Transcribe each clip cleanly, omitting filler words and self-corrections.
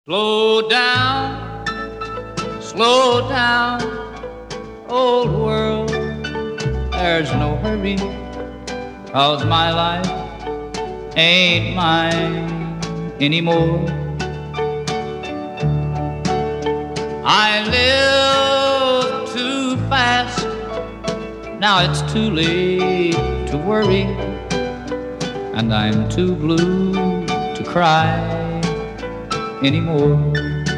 Slow down, old world, there's no hurry, 'cause my life ain't mine anymore. I live too fast, now it's too late to worry, and I'm too blue to cry anymore.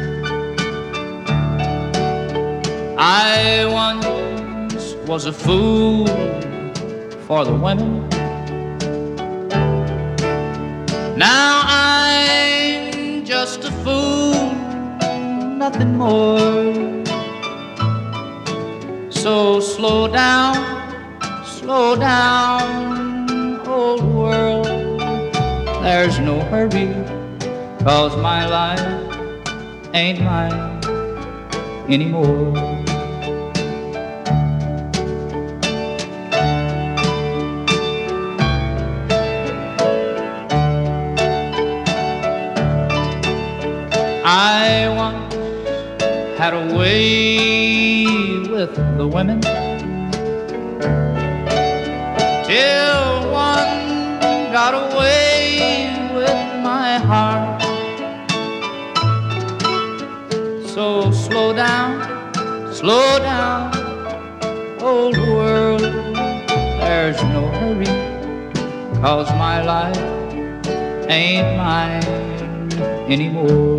I once was a fool for the women. Now I'm just a fool, nothing more. So slow down, old world, there's no hurry, 'cause my life ain't mine anymore. I once had a way with the women, till one got away with my heart. So slow down, old world, there's no hurry, 'cause my life ain't mine anymore.